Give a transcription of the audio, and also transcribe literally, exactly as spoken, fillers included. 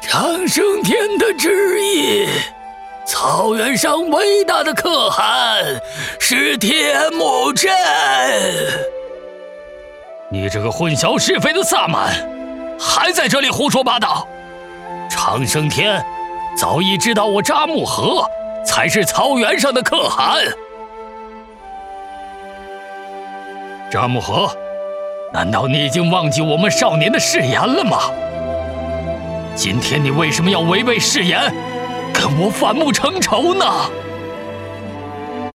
长生天的旨意，草原上伟大的可汗是铁木真。 你这个混淆是非的萨满，还在这里胡说八道！长生天早已知道我扎木合才是草原上的可汗。扎木合，难道你已经忘记我们少年的誓言了吗？今天你为什么要违背誓言，跟我反目成仇呢？